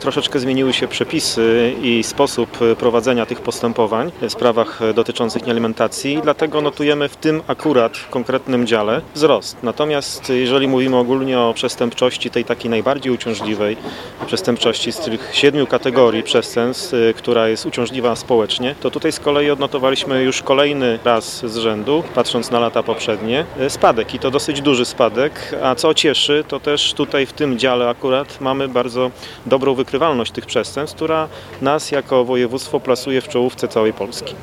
Troszeczkę zmieniły się przepisy i sposób prowadzenia tych postępowań w sprawach dotyczących niealimentacji, dlatego notujemy w tym akurat konkretnym dziale wzrost. Natomiast jeżeli mówimy ogólnie o przestępczości tej takiej najbardziej uciążliwej, przestępczości z tych 7 kategorii przestępstw, która jest uciążliwa społecznie, to tutaj z kolei odnotowaliśmy już kolejny raz z rzędu, patrząc na lata poprzednie, spadek i to dosyć duży spadek, a co cieszy, to też tutaj w tym dziale akurat mamy bardzo dobrą wykrywalność tych przestępstw, która nas jako województwo plasuje w czołówce całej Polski.